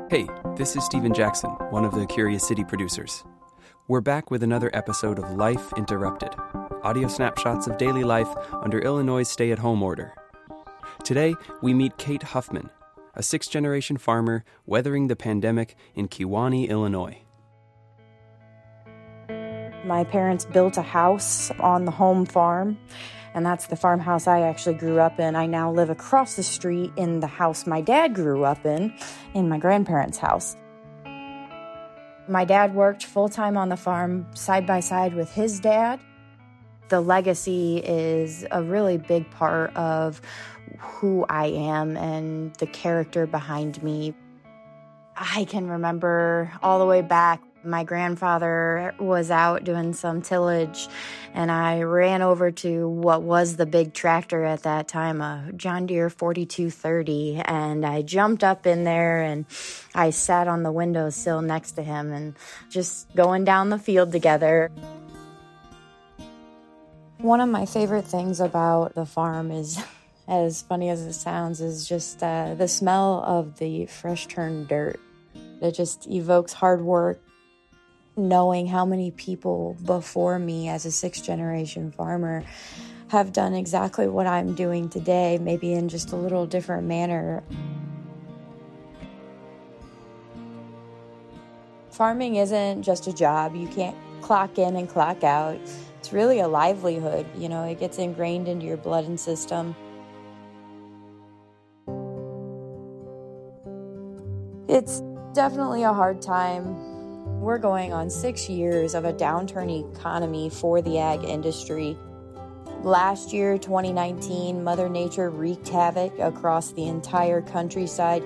Hey, this is Stephen Jackson, one of the Curious City producers. We're back with another episode of Life Interrupted, audio snapshots of daily life under Illinois' stay-at-home order. Today, we meet Kate Huffman, a sixth-generation farmer weathering the pandemic in Kewanee, Illinois. My parents built a house on the home farm, and that's the farmhouse I actually grew up in. I now live across the street in the house my dad grew up in my grandparents' house. My dad worked full-time on the farm side by side with his dad. The legacy is a really big part of who I am and the character behind me. I can remember all the way back, my grandfather was out doing some tillage, and I ran over to what was the big tractor at that time, a John Deere 4230, and I jumped up in there and I sat on the windowsill next to him and just going down the field together. One of my favorite things about the farm is, as funny as it sounds, is just the smell of the fresh turned dirt. It just evokes hard work. Knowing how many people before me as a sixth-generation farmer have done exactly what I'm doing today, maybe in just a little different manner. Farming isn't just a job. You can't clock in and clock out. It's really a livelihood. You know, it gets ingrained into your blood and system. It's definitely a hard time. We're going on 6 years of a downturn economy for the ag industry. Last year, 2019, Mother Nature wreaked havoc across the entire countryside.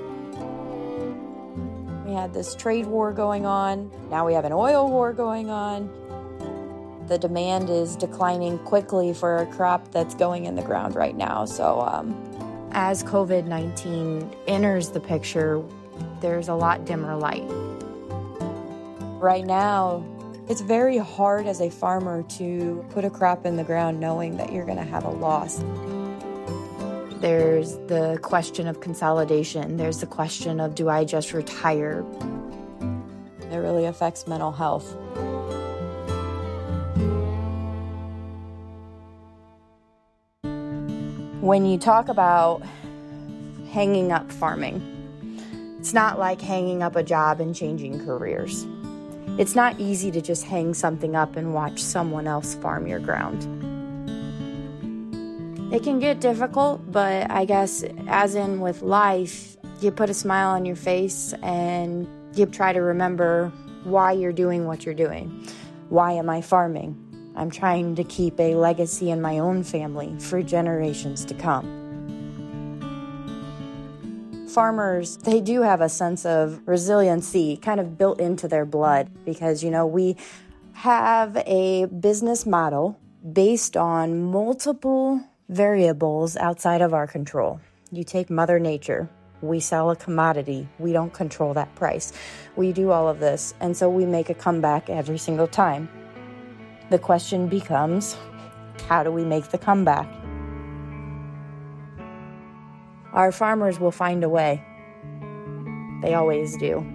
We had this trade war going on. Now we have an oil war going on. The demand is declining quickly for a crop that's going in the ground right now. So as COVID-19 enters the picture, there's a lot dimmer light. Right now, it's very hard as a farmer to put a crop in the ground knowing that you're going to have a loss. There's the question of consolidation. There's the question of, do I just retire? It really affects mental health. When you talk about hanging up farming, it's not like hanging up a job and changing careers. It's not easy to just hang something up and watch someone else farm your ground. It can get difficult, but I guess as in with life, you put a smile on your face and you try to remember why you're doing what you're doing. Why am I farming? I'm trying to keep a legacy in my own family for generations to come. Farmers, they do have a sense of resiliency kind of built into their blood because, you know, we have a business model based on multiple variables outside of our control. You take Mother Nature. We sell a commodity. We don't control that price. We do all of this, and so we make a comeback every single time. The question becomes, how do we make the comeback? Our farmers will find a way. They always do.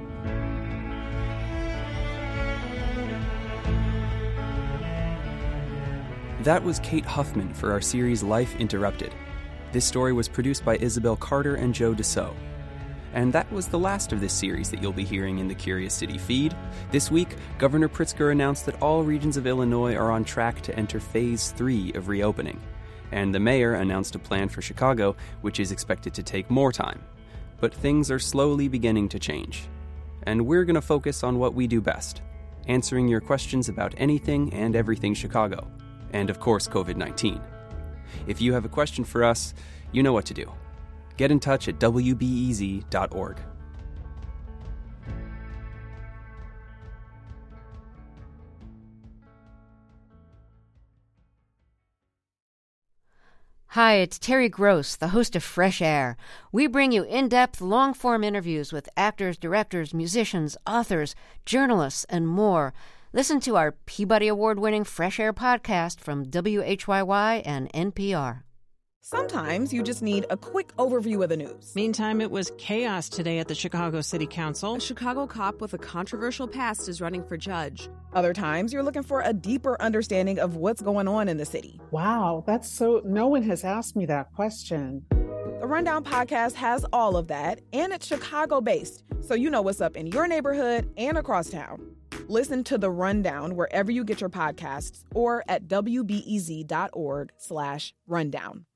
That was Kate Huffman for our series Life Interrupted. This story was produced by Isabel Carter and Joe Deso. And that was the last of this series that you'll be hearing in the Curious City feed. This week, Governor Pritzker announced that all regions of Illinois are on track to enter Phase 3 of reopening. And the mayor announced a plan for Chicago, which is expected to take more time. But things are slowly beginning to change. And we're going to focus on what we do best, answering your questions about anything and everything Chicago. And of course, COVID-19. If you have a question for us, you know what to do. Get in touch at wbez.org. Hi, it's Terry Gross, the host of Fresh Air. We bring you in-depth, long-form interviews with actors, directors, musicians, authors, journalists, and more. Listen to our Peabody Award-winning Fresh Air podcast from WHYY and NPR. Sometimes you just need a quick overview of the news. Meantime, it was chaos today at the Chicago City Council. A Chicago cop with a controversial past is running for judge. Other times, you're looking for a deeper understanding of what's going on in the city. Wow, no one has asked me that question. The Rundown podcast has all of that, and it's Chicago-based, so you know what's up in your neighborhood and across town. Listen to The Rundown wherever you get your podcasts or at wbez.org/rundown.